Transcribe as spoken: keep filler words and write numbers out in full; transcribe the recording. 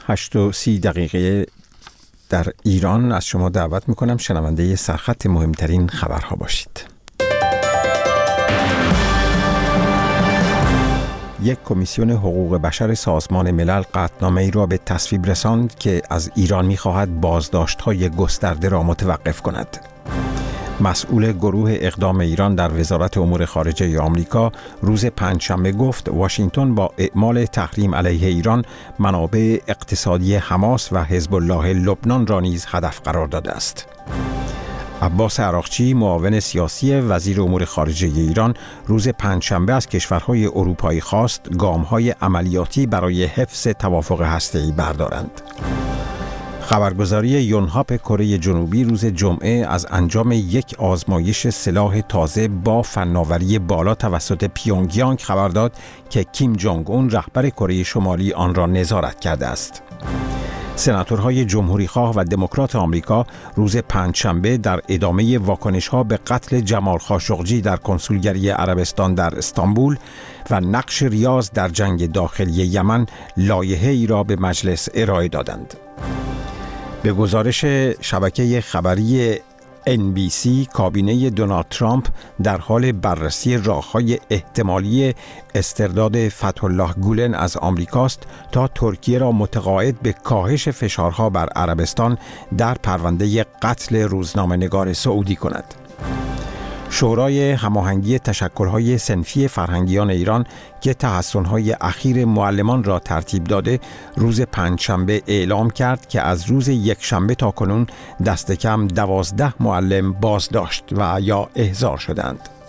هشت و سی دقیقه در ایران از شما دعوت میکنم شنونده سرخط مهمترین خبرها باشید. یک کمیسیون حقوق بشر سازمان ملل قطعنامه‌ای را به تصویب رساند که از ایران می‌خواهد بازداشت‌های گسترده را متوقف کند. مسئول گروه اقدام ایران در وزارت امور خارجه آمریکا روز پنجشنبه گفت واشنگتن با اعمال تحریم علیه ایران منابع اقتصادی حماس و حزب الله لبنان را نیز هدف قرار داده است. عباس عراقچی معاون سیاسی وزیر امور خارجه ایران روز پنجشنبه از کشورهای اروپایی خواست گام‌های عملیاتی برای حفظ توافق هسته‌ای بردارند. خبرگزاری یونهاپ کره جنوبی روز جمعه از انجام یک آزمایش سلاح تازه با فناوری بالا توسط پیونگیانگ خبر داد که کیم جونگ اون رهبر کره شمالی آن را نظارت کرده است. سناتورهای جمهوریخواه و دموکرات آمریکا روز پنجشنبه در ادامه واکنش‌ها به قتل جمال خاشقجی در کنسولگری عربستان در استانبول و نقش ریاض در جنگ داخلی یمن لایحه‌ای را به مجلس ارائه دادند. به گزارش شبکه خبری ان بی سی، کابینه دونالد ترامپ در حال بررسی راه‌های احتمالی استرداد فتح الله گولن از آمریکاست تا ترکیه را متقاعد به کاهش فشارها بر عربستان در پرونده قتل روزنامه‌نگار سعودی کند. شورای هماهنگی تشکل‌های صنفی فرهنگیان ایران که تحسن‌های اخیر معلمان را ترتیب داده روز پنجشنبه اعلام کرد که از روز یکشنبه تا کنون دست کم دوازده معلم بازداشت و یا احضار شدند.